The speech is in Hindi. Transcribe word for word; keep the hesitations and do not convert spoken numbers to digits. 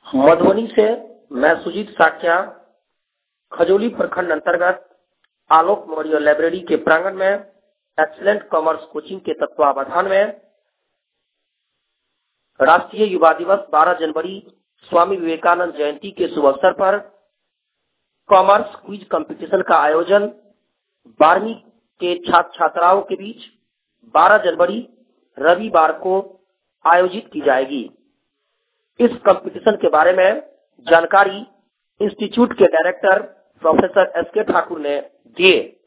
मधुबनी से मैं सुजीत साख्या खजोली प्रखंड अंतर्गत आलोक मेमोरियल लाइब्रेरी के प्रांगण में एक्सीलेंट कॉमर्स कोचिंग के तत्वावधान में राष्ट्रीय युवा दिवस बारह जनवरी स्वामी विवेकानंद जयंती के शुभ अवसर पर कॉमर्स क्विज कंपटीशन का आयोजन बारहवीं के छात्र छात्राओं के बीच बारह जनवरी रविवार को आयोजित की जाएगी। इस कंपटीशन के बारे में जानकारी इंस्टीट्यूट के डायरेक्टर प्रोफेसर एस के ठाकुर ने दिए।